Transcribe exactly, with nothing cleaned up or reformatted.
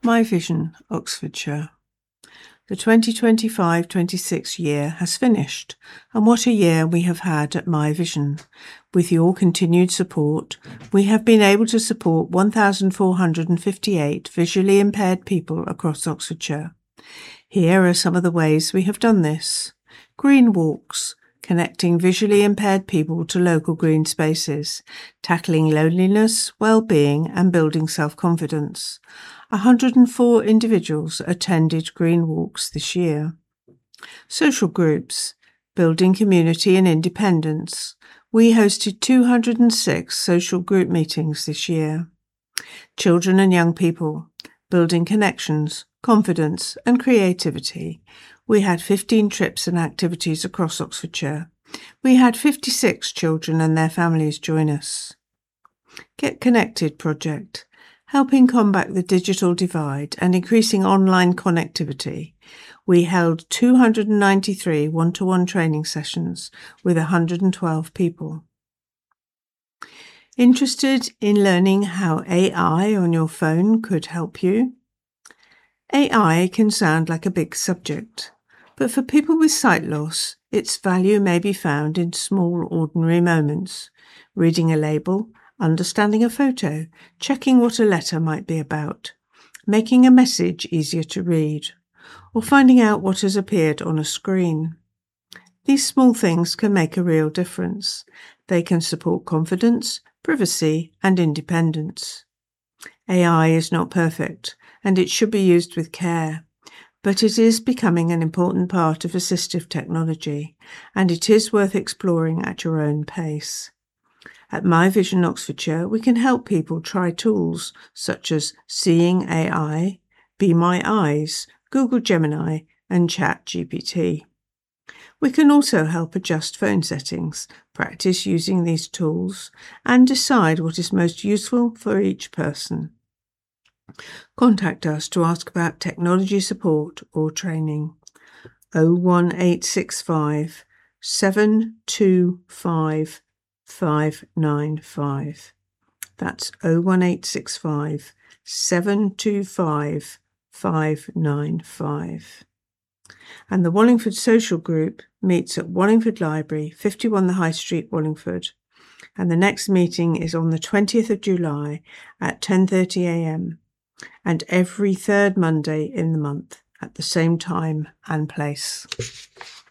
My Vision, Oxfordshire. The twenty twenty-five twenty-six year has finished, and what a year we have had at My Vision. With your continued support, we have been able to support one thousand four hundred fifty-eight visually impaired people across Oxfordshire. Here are some of the ways we have done this. Green walks, connecting visually impaired people to local green spaces, tackling loneliness, well-being and building self-confidence. one hundred and four individuals attended green walks this year. Social groups, building community and independence. We hosted two hundred and six social group meetings this year. Children and young people, building connections, confidence and creativity. We had fifteen trips and activities across Oxfordshire. We had fifty-six children and their families join us. Get Connected project, helping combat the digital divide and increasing online connectivity. We held two hundred and ninety-three one-to-one training sessions with one hundred and twelve people. Interested in learning how A I on your phone could help you? A I can sound like a big subject, but for people with sight loss, its value may be found in small, ordinary moments. Reading a label, understanding a photo, checking what a letter might be about, making a message easier to read, or finding out what has appeared on a screen. These small things can make a real difference. They can support confidence, privacy, and independence. A I is not perfect, and it should be used with care, but it is becoming an important part of assistive technology, and it is worth exploring at your own pace. At My Vision Oxfordshire, we can help people try tools such as Seeing A I, Be My Eyes, Google Gemini, and ChatGPT. We can also help adjust phone settings, practice using these tools, and decide what is most useful for each person. Contact us to ask about technology support or training. oh one eight six five, seven two five, five nine five. That's oh one eight six five, seven two five, five nine five. And the Wallingford Social Group meets at Wallingford Library, fifty-one The High Street, Wallingford. And the next meeting is on the twentieth of July at ten thirty a m and every third Monday in the month at the same time and place.